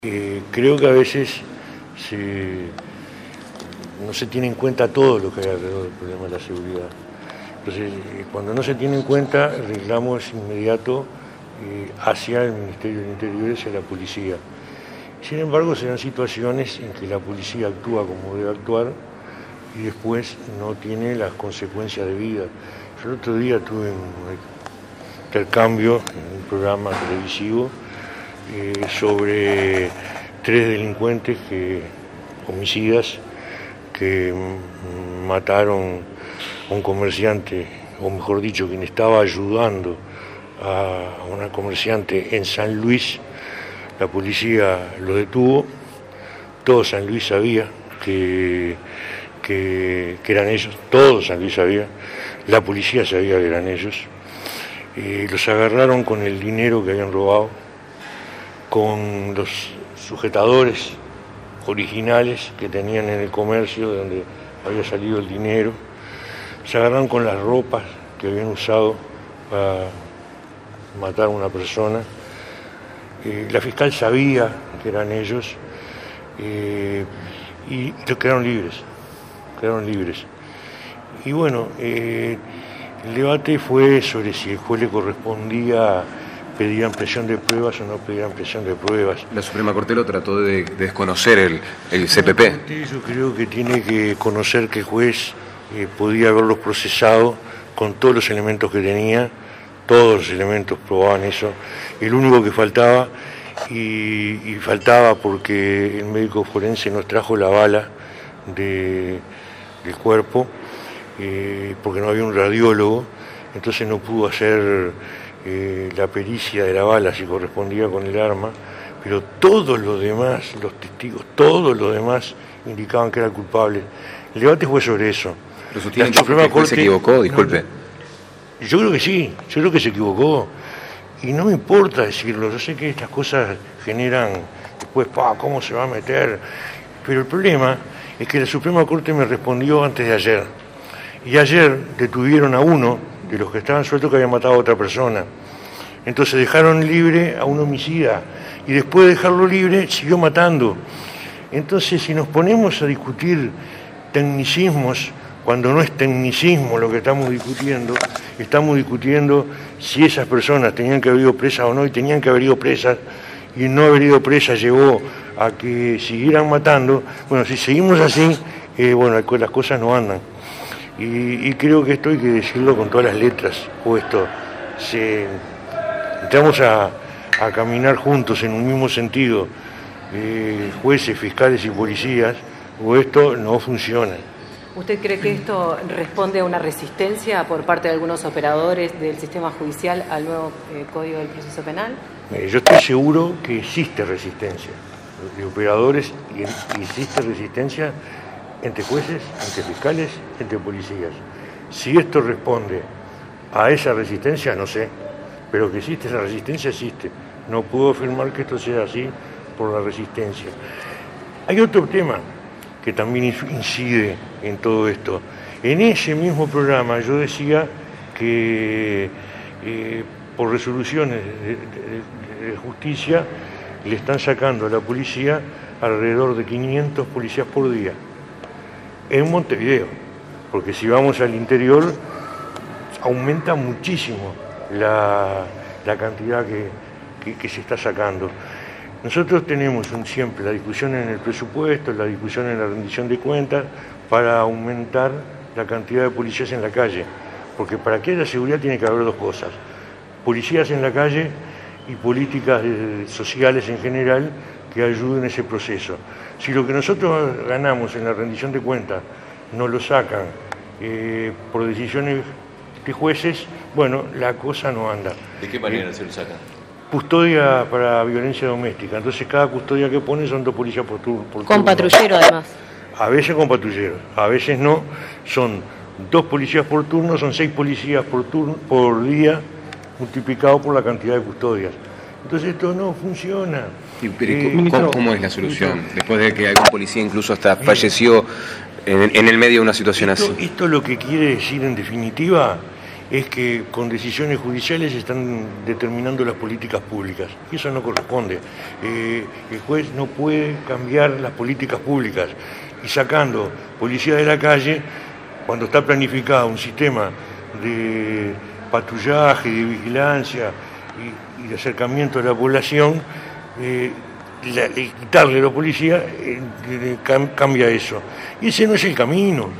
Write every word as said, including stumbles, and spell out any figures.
Eh, creo que a veces se, no se tiene en cuenta todo lo que hay alrededor del problema de la seguridad. Entonces, eh, cuando no se tiene en cuenta, el reclamo es inmediato eh, hacia el Ministerio del Interior y hacia la policía. Sin embargo, se dan situaciones en que la policía actúa como debe actuar y después no tiene las consecuencias debidas. Yo el otro día tuve un intercambio en un programa televisivo eh, sobre tres delincuentes que, homicidas que mm, mataron a un comerciante, o mejor dicho, quien estaba ayudando a una comerciante en San Luis. La policía lo detuvo, todo San Luis sabía que, que, que eran ellos, todo San Luis sabía, la policía sabía que eran ellos, eh, los agarraron con el dinero que habían robado, con los sujetadores originales que tenían en el comercio de donde había salido el dinero, se agarraron con las ropas que habían usado para matar a una persona. Eh, la fiscal sabía que eran ellos eh, y quedaron libres, quedaron libres. Y bueno, eh, el debate fue sobre si el juez le correspondía pedir ampliación de pruebas o no pedir ampliación de pruebas. La Suprema Corte lo trató de, de desconocer el, el C P P. Yo creo que tiene que conocer que el juez eh, podía haberlos procesado con todos los elementos que tenía. Todos los elementos probaban eso. El único que faltaba, y, y faltaba porque el médico forense nos trajo la bala de, del cuerpo, eh, porque no había un radiólogo, entonces no pudo hacer eh, la pericia de la bala si correspondía con el arma, pero todos los demás, los testigos, todos los demás indicaban que era culpable. El debate fue sobre eso. ¿Pero sostienen que el juez se equivocó? Disculpe. No, Yo creo que sí, yo creo que se equivocó. Y no me importa decirlo, yo sé que estas cosas generan después, pa, ¿cómo se va a meter? Pero el problema es que la Suprema Corte me respondió antes de ayer. Y ayer detuvieron a uno de los que estaban sueltos que había matado a otra persona. Entonces dejaron libre a un homicida. Y después de dejarlo libre, siguió matando. Entonces, si nos ponemos a discutir tecnicismos, cuando no es tecnicismo lo que estamos discutiendo, estamos discutiendo si esas personas tenían que haber ido presas o no, y tenían que haber ido presas, y no haber ido presas llevó a que siguieran matando. Bueno, si seguimos así, eh, bueno, las cosas no andan. Y, y creo que esto hay que decirlo con todas las letras, puesto. Se, entramos a, a caminar juntos en un mismo sentido, eh, jueces, fiscales y policías, o esto no funciona. ¿Usted cree que esto responde a una resistencia por parte de algunos operadores del sistema judicial al nuevo eh, Código del Proceso Penal? Eh, yo estoy seguro que existe resistencia de operadores y, y existe resistencia entre jueces, entre fiscales, entre policías. Si esto responde a esa resistencia, no sé, pero que existe esa resistencia, existe. No puedo afirmar que esto sea así por la resistencia. Hay otro tema que también incide en todo esto. En ese mismo programa yo decía que eh, por resoluciones de, de, de justicia le están sacando a la policía alrededor de quinientos policías por día en Montevideo, porque si vamos al interior aumenta muchísimo la, la cantidad que, que, que se está sacando. Nosotros tenemos un, siempre la discusión en el presupuesto, la discusión en la rendición de cuentas, para aumentar la cantidad de policías en la calle, porque para que haya seguridad tiene que haber dos cosas: policías en la calle y políticas de, sociales en general que ayuden a ese proceso. Si lo que nosotros ganamos en la rendición de cuentas nos lo sacan eh, por decisiones de jueces, bueno, la cosa no anda. ¿De qué manera eh, se lo sacan? Custodia para violencia doméstica. Entonces cada custodia que pone son dos policías por turno. Por con turno. Patrullero además. A veces con patrullero, a veces no. Son dos policías por turno, son seis policías por turno por día, multiplicado por la cantidad de custodias. Entonces esto no funciona. ¿Y, pero, eh, ¿cómo, ministro, ¿Cómo es la solución? Ministro, después de que algún policía incluso hasta mira, falleció en, en el medio de una situación esto, así. Esto lo que quiere decir en definitiva es que con decisiones judiciales se están determinando las políticas públicas. Y eso no corresponde. Eh, el juez no puede cambiar las políticas públicas. Y sacando policía de la calle, cuando está planificado un sistema de patrullaje, de vigilancia y, y de acercamiento a la población, eh, la, quitarle a la policía eh, cambia eso. Y ese no es el camino.